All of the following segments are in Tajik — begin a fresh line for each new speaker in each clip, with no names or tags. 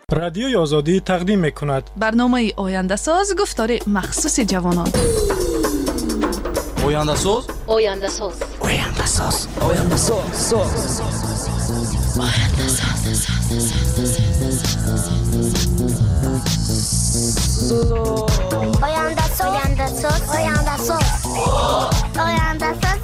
رادیوی آزادی تقدیم می‌کند
برنامه آینده ساز گفتار مخصوص جوانان.
آینده ساز
آینده ساز
آینده ساز آینده ساز
آینده ساز آینده ساز آینده ساز آینده ساز آینده ساز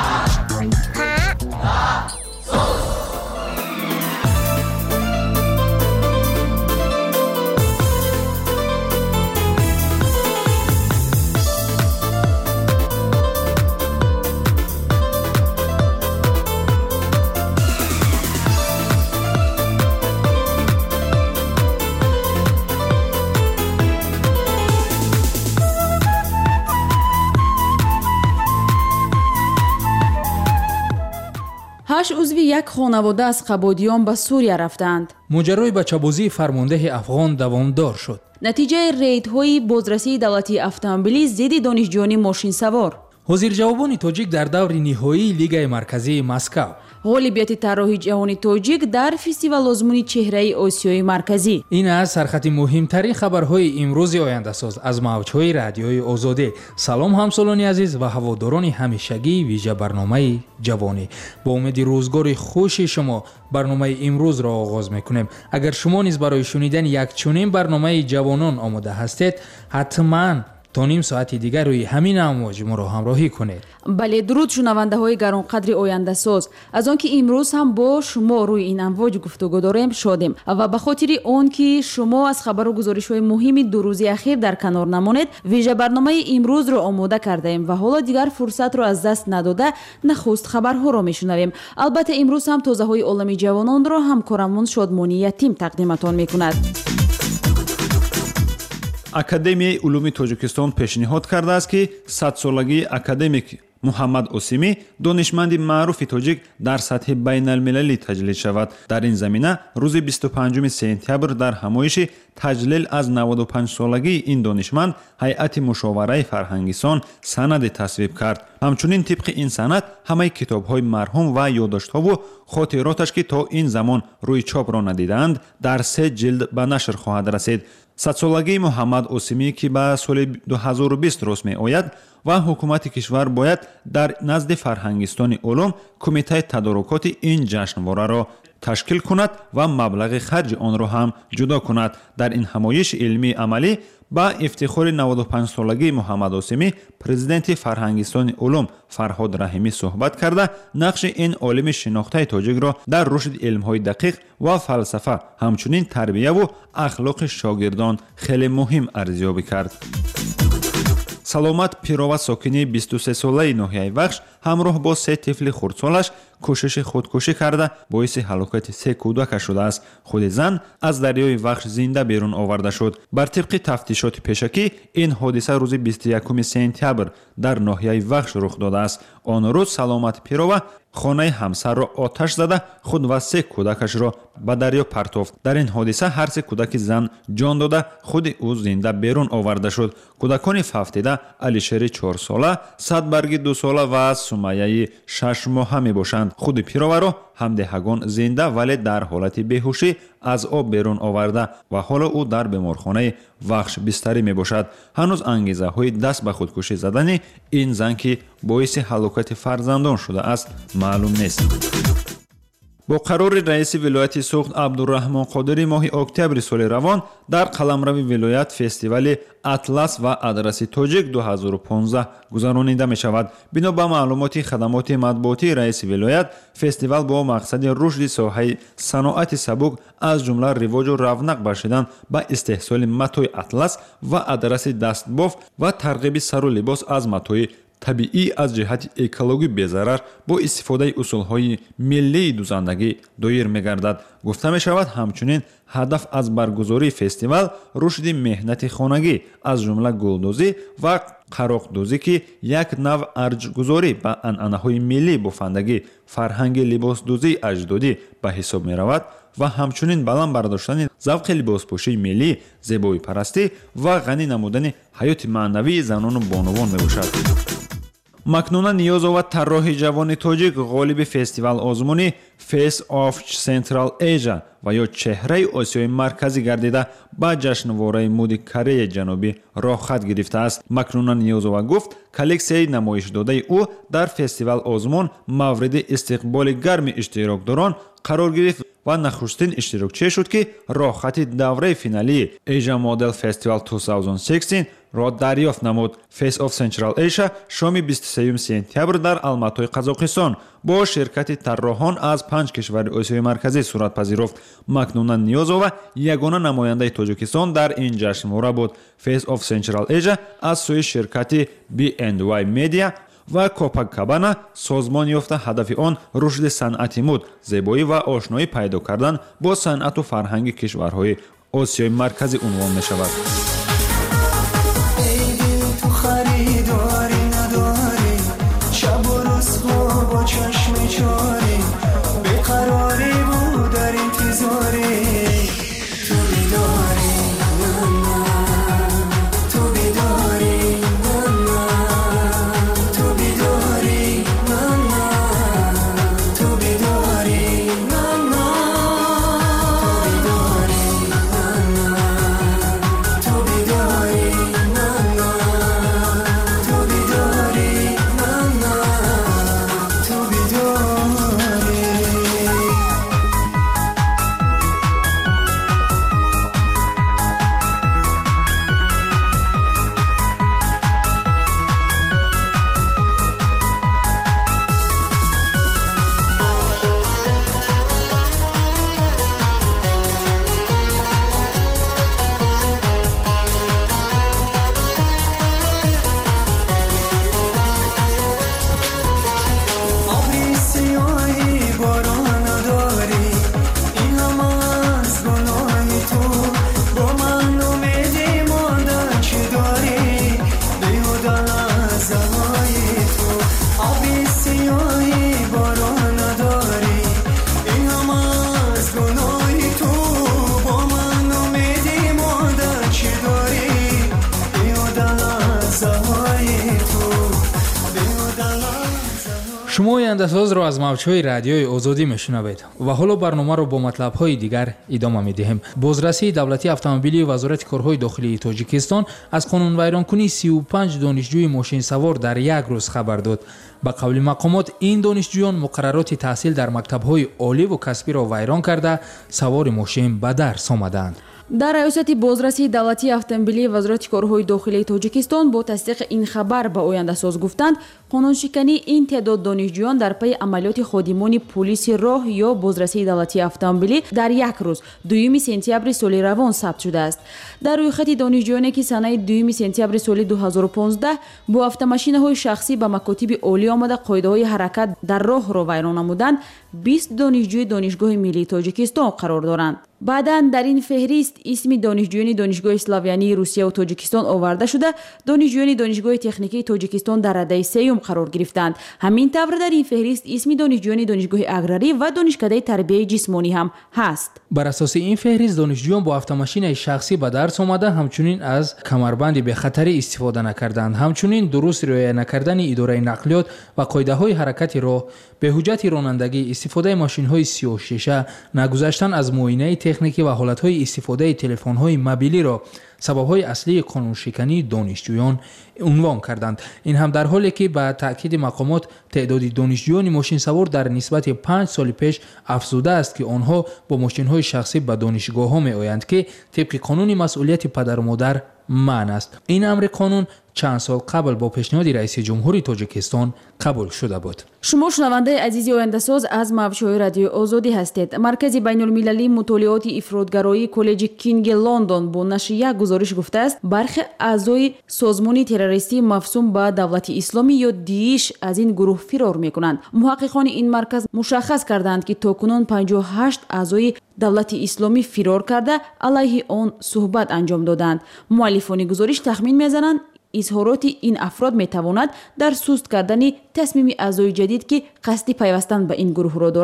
هشت عضوی یک خانواده از قبادیان به سوریه رفتند.
ماجرای بچه‌بازی فرمانده افغان دوامدار شد.
نتیجه ریدهای بازرسی دولتی اتومبیلی ضد دانشجویان ماشین سوار.
حاضر جوابان تاجیک در دور نهایی لیگ مرکزی مسکو.
غالبیت طراحی جهانی تاجیک در فستیوال آزمون چهره آسیای مرکزی.
این از سرخط مهمترین خبرهای امروز آینده ساز از موجهای رادیوی آزادی. سلام همسالان عزیز و هواداران همیشگی ویژه برنامه جوانی. با امید روزگار خوش شما برنامه امروز را آغاز میکنیم. اگر شما نیز برای شنیدن یک چنین برنامه جوانان آماده هستید، حتما تا نیم ساعت دیگر روی همین امواج ما را همراهی کنید.
بله، درود شنونده های گرانقدر آینده ساز. از آنکه امروز هم با شما روی این امواج گفتگو داریم شادیم و به خاطر آن که شما از خبر و گزارش های مهم دو روز اخیر در کنار نمانید، ویژه برنامه امروز را آماده کرده ایم و حالا دیگر فرصت را از دست نداده نخست خبرها را میشنویم. البته امروز هم تازه های عالم جوانان را همکارمون شادمانی یتیم تقدیمتان میکند.
академияи улуми тоҷикистон пешниҳод кардааст ки садсолагии академик муҳаммад осимӣ донишманди маъруфи тоҷик дар сатҳи байналмилалӣ таҷлил шавад. дар ин замина рӯзи 25 сентябр дар ҳамоиши таҷлил аз 95солагии ин донишманд ҳайати мушовараи фарҳангисон санаде тасвиб кард. ҳамчунин тибқи ин санад ҳамаи китобҳои марҳум ва ёддоштҳову хотироташ ки то ин замон рӯи чопро надидаанд дар 3 ҷилд ба нашр хоҳад расид. садсолагии муҳаммад осимӣ ки ба соли 2020 рост меояд ва ҳукумати кишвар бояд дар назди фарҳангистони улум кумитаи тадорукоти ин ҷашнвораро ташкил кунад ва маблағи харҷи онро ҳам ҷудо кунад. дар ин ҳамоиши илмии амалӣ ба ифтихори 95солагии муҳаммад осимӣ президенти фарҳангистони улум фарҳод раҳимӣ суҳбат карда нақши ин олими шинохтаи тоҷикро дар рушди илмҳои дақиқ ва фалсафа ҳамчунин тарбияву ахлоқи шогирдон хеле муҳим арзёбӣ кард. саломат пирова сокини 23солаи ноҳияи вахш ҳамроҳ бо 3 тифли хурдсолаш кӯшиши худкушӣ карда боиси ҳалокати 3 кӯдака шудааст. худи зан аз дарёи вахш зинда берун оварда шуд. бар тибқи тафтишоти пешакӣ ин ҳодиса рӯзи 21 сентябр дар ноҳияи вахш рух додааст. он рӯз саломат пирова хонаи ҳамсарро оташ зада худ ва 3 кӯдакашро ба дарё партофт. дар ин ҳодиса ҳар 3 кӯдаки зан ҷон дода худи ӯ зинда берун оварда шуд. кӯдакони фафтида алишери 4 сола, садбарги 2 сола ва сумайяи 6 моҳа мебошанд. худи пироваро ҳамдеҳагон зинда вале дар ҳолати беҳушӣ аз об берун оварда ва ҳоло ӯ дар беморхонаи вахш бистарӣ мебошад. ҳанӯз ангезаҳои даст ба худкушӣ задани ин зан ки боиси ҳалокати фарзандон шудааст маълум нест. бо қарори раиси вилояти суғд абдураҳмон қодирӣ моҳи октябри соли равон дар қаламрави вилоят фестивали атлас ва адраси тоҷик 2015 гузаронида мешавад. бино ба маълумоти хадамоти матбуотии раиси вилоят, фестивал бо мақсади рушди соҳаи саноати сабук аз ҷумла ривоҷу равнақ бахшидан ба истеҳсоли матои атлас ва адраси дастбофт ва тарғиби сару либос аз матои табиӣ аз ҷиҳати экологӣ безарар бо истифодаи усулҳои миллии дузандагӣ доир мегардад. гуфта мешавад ҳамчунин ҳадаф аз баргузории фестивал рушди меҳнати хонагӣ аз ҷумла гулдӯзӣ ва қароқдӯзӣ ки як нав арҷгузорӣ ба анъанаҳои миллӣ бофандагӣ фарҳанги либосдӯзии аҷдодӣ ба ҳисоб меравад ва ҳамчунин баланд бардоштани завқи либоспӯшии миллӣ, зебоипарастӣ ва ғанӣ намудани ҳаёти маънавии занону бонувон мебошад. макнуна ниёзова тарроҳи ҷавони тоҷик ғолиби фестивал озмуни Face of Central Asia ва ё чеҳраи Осиёи марказӣ гардида ба ҷашнвораи мӯди Кореяи Ҷанубӣ роҳ хат гирифтааст. Макнуна ниёзова гуфт, коллексияи намоишдодаи ӯ дар фестивал озмун мавриди истиқболи гарми иштирокдорон қарор гирифт ва нахустин иштирокчие шуд, ки роҳхати давраи финалии Asia Model Festival 2016 ро дарёфт намуд. Face of Central Asia шоми 23 сентябр дар Алматои Қазоқистон бо ширкати тарроҳон аз 5 кишвари Осиёи марказӣ сурат пазируфт. Макнуна ниёзова ягона намояндаи Тоҷикистон дар ин ҷашнвора буд. Face of Central Asia аз сӯи ширкати B&Y Media ва Copacabana созмон ёфта ҳадафи он рушди санъати муд, зебоӣ ва ошноӣ пайдо кардан бо санъату фарҳанги кишварҳои Осиёи марказӣ унвон мешавад.
шумо ояндасозро аз мавҷҳои радиои озодӣ мешунавед ва ҳоло барномаро бо матлабҳои дигар идома медиҳем. бозрасии давлатии автомобилии вазорати корҳои дохилии Тоҷикистон аз қонунвайронкунии 35 донишҷӯи мошинсавор дар як рӯз хабар дод. ба қавли мақомот ин донишҷӯён муқаррароти таҳсил дар мактабҳои оливу касбиро вайрон карда савори мошин ба дарс омаданд.
дар раёсати бозрасии давлатии автомобилии вазорати корҳои дохилии Тоҷикистон бо тасдиқи ин хабар ба ояндасоз гуфтанд, қонуншикании ин теъдод донишҷӯён дар пайи амалиёти ходимони полиси роҳ ё бозрасии давлатии автомобилӣ дар як рӯз 2 сентябри соли равон сабт шудааст. дар рӯйхати донишҷӯёне ки санаи 2 сентябри соли 2015 бо автомашинаҳои шахсӣ ба макотиби олӣ омада қоидаҳои ҳаракат дар роҳро вайрон намуданд, 20 донишҷӯи донишгоҳи миллии Тоҷикистон қарор доранд. баъдан дар ин феҳрист исми донишҷӯёни донишгоҳи славянии Русияу Тоҷикистон оварда шуда, донишҷӯёни донишгоҳи техникии Тоҷикистон дар раддаи сеюм қарор гирифтанд. ҳамин тавр дар ин феҳрист исми донишҷӯёни донишгоҳи аграрӣ ва донишкадаи тарбияи ҷисмонӣ ҳам ҳаст.
бар асоси ин феҳрист донишҷӯён бо автомашинаи шахсӣ ба дарс омада, ҳамчунин аз камарбанди бехатарӣ истифода накарданд, ҳамчунин дуруст риоя накардани идораи нақлиёт ва қоидаҳои ҳаракати роҳ, беҳуҷҷати ронандагӣ, истифодаи машинҳои сиёҳшиша, нагузаштан аз муоинаи техникӣ ва ҳолатҳои истифодаи телефонҳои мобилиро сабабҳои аслии қонуншикании донишҷӯён унвон карданд. ин ҳам дар ҳоле ки ба таъкиди мақомот теъдоди донишҷӯёни мошинсавор дар нисбати 5 соли пеш афзуда аст, ки онҳо бо мошинҳои шахсӣ ба донишгоҳҳо меоянд, ки тибқи қонуни масъулияти падару модар манъ аст. ин амри қонун чанд сол қабл бо пешниҳоди раиси ҷумҳури Тоҷикистон қабул шуда буд.
шумо шунавандаи азизи ояндасоз аз мавҷҳои радиои озодӣ ҳастед. маркази байнулмилалии мутолиоти ифротгароии коллеҷи Кинги Лондон бо нашри як гузориш гуфтааст, бархи аъзои созмони террористӣ мафсум ба давлати исломӣ ё Дииш аз ин гурӯҳ фирор мекунанд. муҳаққиқони ин марказ мушаххас карданд, ки токунун 58 аъзои давлати исломӣ фирор карда алайҳи он суҳбат анҷом доданд. муаллифони гузориш тахмин мезананд, изҳороти ин афрод метавонад дар суст кардани тасмими аъзои ҷадид, ки қасди пайвастан ба ин гурӯҳро доранд,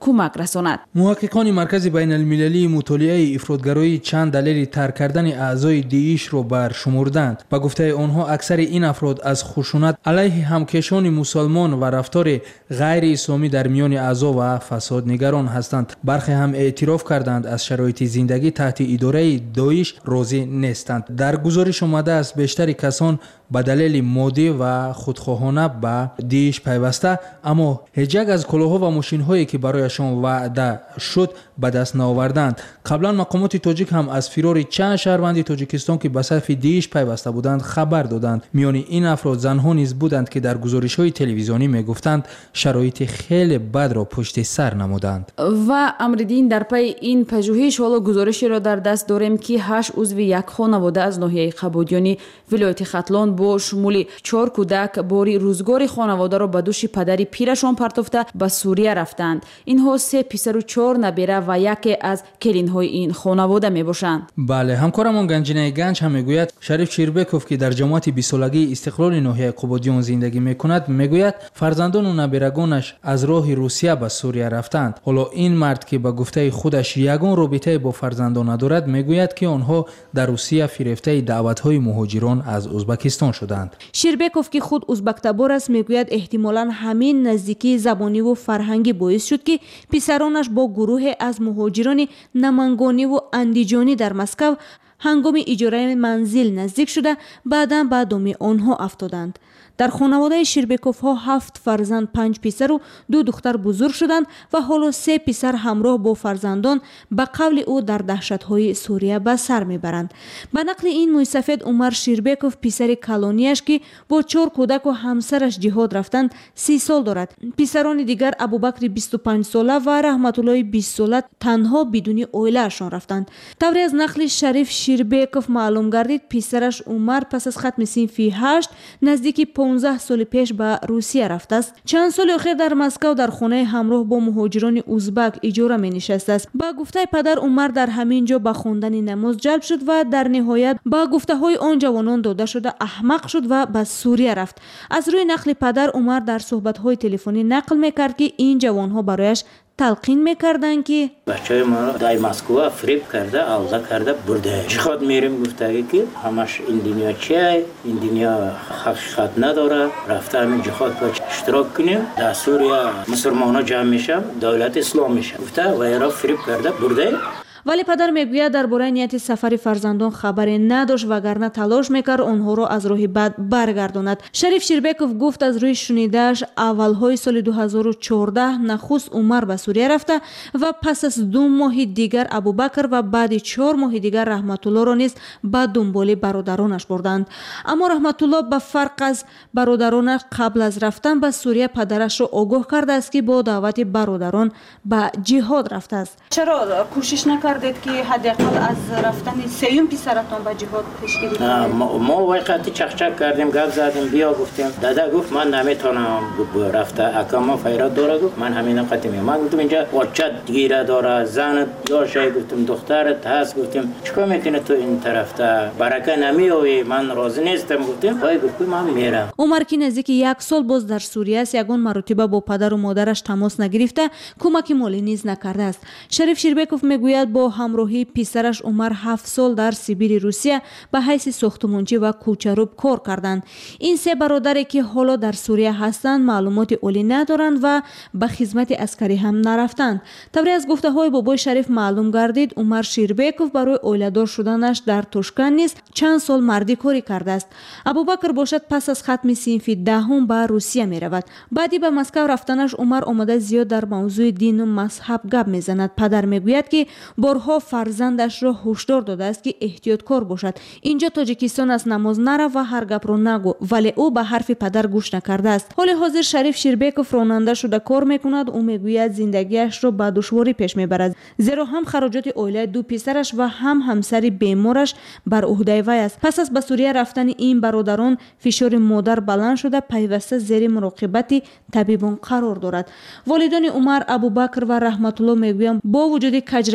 کمک رساند.
محققان مرکز بین المللی مطالعه افراطگرایی چند دلیل ترک کردن اعضای داعش را برشمردند. با گفته آنها اکثر این افراد از خشونت علیه همکشان مسلمان و رفتار غیر اسلامی در میان اعضا و فساد نگران هستند. برخی هم اعتراف کردند از شرایط زندگی تحت اداره داعش راضی نیستند. در گزارش آمده است بیشتر کسان به دلیل مادی و خودخواهانه به داعش پیوسته، اما هیچ یک از کلاها و ماشین‌هایی که برایشان وعده شد به دست نآوردند. قبلا مقامات تاجیک هم از فرار چند شهروند تاجیکستان که به صف داعش پیوسته بودند خبر دادند. میان این افراد زنها نیز بودند که در گزارش‌های تلویزیونی میگفتند شرایط خیلی بد را پشت سر نمودند.
و امردین در پی این پژوهش حالا گزارشی را در دست داریم که 8 عضو یک خانواده از ناحیه قبادیانی ولایت ختلان با شمول 4 کودک باری روزگار خانواده را به دوش پدری پیرشان پرتافته به سوریه رفتند. اینها 3 پسر و 4 نبیره و یکی از کلین‌های این خانواده میباشند.
بله، همکارمون گنجینه گنج هم میگوید شریف شیربکوف که در جماعت 20 سالگی استقلال ناحیه قبادیان زندگی میکند میگوید فرزندان و نبیرگانش از راه روسیه به سوریه رفتند. حالا این مرد که به گفته خودش یگان رابطه با فرزندان ندارد میگوید که آنها در روسیه فریفته دعوت‌های مهاجران از ازبکستان شدند.
شیربکوف که خود ازبک تبار است میگوید احتمالاً همین نزدیکی زبانی و فرهنگی باعث شد که پسرانش با گروه از مهاجران نمنگانی و اندیجانی در مسکو هنگام اجاره منزل نزدیک شده بعداً به دام آنها افتادند. در خانواده شیربکوف ها 7 فرزند 5 پسر و 2 دختر بزرگ شدند و حالا 3 پسر همراه با فرزندان به قول او در دهشت‌های سوریه به سر میبرند. به نقل این موسفید عمر شیربکوف پسر کلانیش که با 4 کودک و همسرش جهاد رفتند 30 سال دارد. پسران دیگر ابوبکر 25 ساله و رحمت الله 20 ساله تنها بدون اویله‌شان رفتند. طوری از نقل شریف شیربکوف معلوم گردید پسرش عمر پس از ختم صنف 8 نزدیک 15 سال پیش به روسیه رفته است. چند سال اخیر در مسکو در خانه همراه با مهاجران ازبک اجاره می نشسته است. با گفته پدر عمر در همین جا به خواندن نماز جلب شد و در نهایت با گفته های آن جوانان داده شده احمق شد و به سوریه رفت. از روی نقل پدر عمر در صحبت های تلفنی نقل میکرد که این جوان ها برایش تلقین میکردن که
بچهای ما را در مسکو فریب کرده، alda کرده برده. جهاد میریم گفته که همش این دنیا چیه؟ این دنیا حقیقت نداره. رفته همین جهاد با اشتراک کنیم. در سوریه مسلمانا جمع میشن، دولت اسلام میشه. گفته و ایرا فریب کرده برده.
ولی پدر میگوید درباره نیت سفر فرزندان خبری نداشت وگرنه تلاش میکرد آنها را از راه بد برگرداند. شریف شیربکوف گفت از روی شنیده‌اش اولهای سال 2014 نخست عمر به سوریه رفته و پس از 2 ماه دیگر ابوبکر و بعد 4 ماه دیگر رحمت الله را نیز به دنبال برادرانش بردند. اما رحمت الله به فرق از برادرانش قبل از رفتن به سوریه پدرش را آگاه کرده است که با دعوت برادران به جهاد رفته است.
چرا کوشش نکردید که حداقل از رفتن سیوم پسرتون به جهاد پیشگیری کنید؟
ما وقتی چخچک کردیم، گپ زدیم، بیا گفتیم. دادا گفت من نمیتونم رفته اکاما فیرات داره. گفت من همین قطعی من گفتم اینجا بچت گیره داره، زن یا شای گفتم دخترت هست. گفتیم چیکار میکنه تو این طرف تا برکه نمیوی؟ من راضی نیستم. گفتیم وای گفت من میرم.
عمر که نزدیک 1 سال باز در سوریه است یگان مرتبه با پدر و مادرش تماس نگرفته کمک مالی نیز نکرده است. شریف شیربکوف میگوید با همراهی پسرش عمر 7 سال در سیبیر روسیه به حیث ساختمانچی و کوچروب کار کردند. این 3 برادری که حالا در سوریه هستند معلومات عالی ندارند و به خدمت عسکری هم نرفتند. طوری از گفته های بابای شریف معلوم گردید عمر شیربکوف برای اولیدار شدنش در توشکن نیز چند سال مردی کاری کرده است. ابوبکر باشد پس از ختم صنف 10 به روسیه می رود. بعدی به مسکو رفتنش عمر آمده زیاد در موضوع دین و مذهب گپ میزند. پدر میگوید که بارها فرزندش را هشدار داده است که احتیاطکار باشد. اینجا تاجیکستان است، نماز نرو و هر گپ را نگو، ولی او به حرف پدر گوش نکرده است. حال حاضر شریف شیربکوف راننده شده کار میکند. او میگوید زندگیش را به دشواری پیش میبرد، زیرا هم خراجات اولیه 2 پسرش و هم همسر بیمارش بر عهده وی است. پس از به سوریه رفتن این برادران فشار مادر بلند شده پیوسته زیر مراقبت طبیبان قرار دارد. والدان عمر ابوبکر و رحمت الله میگویند با وجود کجروی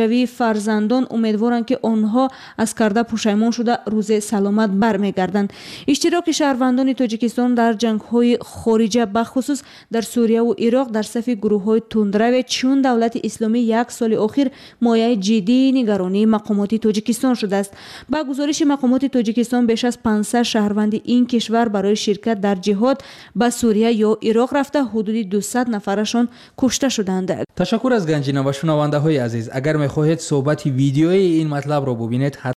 фарзандон умедворанд ки онҳо аз карда пушаймон шуда рӯзе саломат бармегарданд. иштироки шаҳрвандони тоҷикистон дар ҷангҳои хориҷа бахусус дар сурияву ироқ дар сафи гурӯҳҳои тундраве чун давлати исломӣ як соли охир мояи ҷиддии нигаронии мақомоти тоҷикистон шудааст. ба гузориши мақомоти тоҷикистон беш аз 500 шаҳрванди ин кишвар барои ширкат дар ҷиҳод ба сурия ё ироқ рафта ҳудуди 200 нафарашон кушта шуданд.
ташаккур аз ганҷина ва шунавандаҳои азиз. агар мехоҳед суҳбати видеои ин матлабро бубинед